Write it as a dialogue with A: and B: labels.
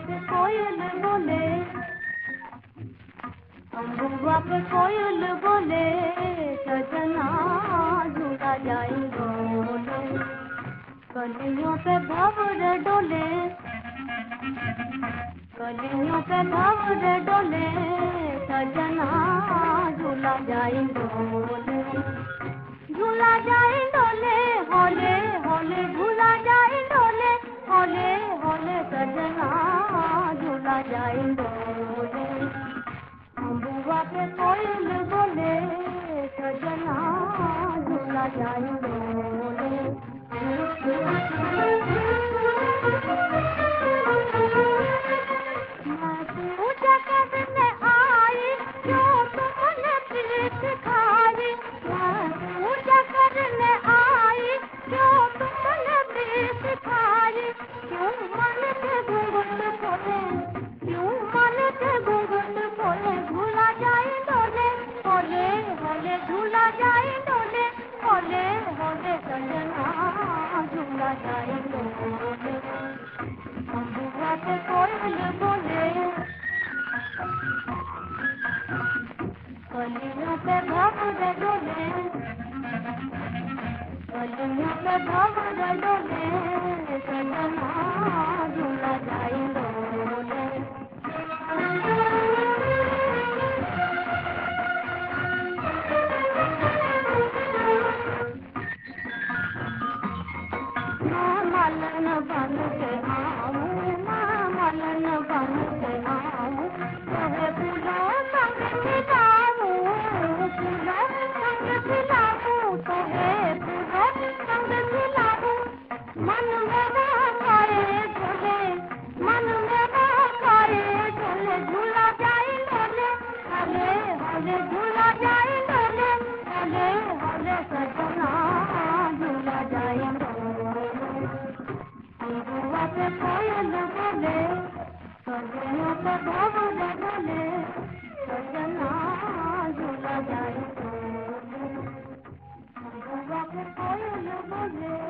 A: पे कोयल बोले, अम्बुआ पे कोयल बोले, सजना झूला जाई डोले। कलियों पे भंवर डोले, कलियों पे भंवर डोले, सजना झूला जाई डोले। झूला जाई डोले, होले होले झूला जाई डोले, होले होले सजना झूला जाई डोले। अम्बुआ पे कोयल बोले, सजना झूला जाई डोले। मैं पूजा करने आई, जो तुमने प्रीत खाई। मैं पूजा करने आई, जो तुमने प्रीत खाई। क्यों मन के घूंघट खोले, क्यों मन के घूंघट खोले, झूला जाई डोले, होले होले झूला जाई डोले, होले होले सजना झूला जाई डोले। अम्बुआ पे कोयल बोले, कलियों पे भंवर डोले, कलियों पे भंवर डोले, सजना झूला जाई डोले। मालन बन के आऊं, मालन बन के आऊं, तोहे फूलों संग खिलाऊं, फूलों संग खिलाऊं, तोहे फूलों संग खिलाऊं। मन मेरा खाए झूले, मन मेरा खाए झूले, झूला जाई डोले, हले हले झूला जाई डोले, हले हले सजना झूला जाई डोले। अम्बुआ पे कोयल बोले, कलियों पे भंवर डोले, सजना झूला जाई डोले। अम्बुआ पे कोयल बोले।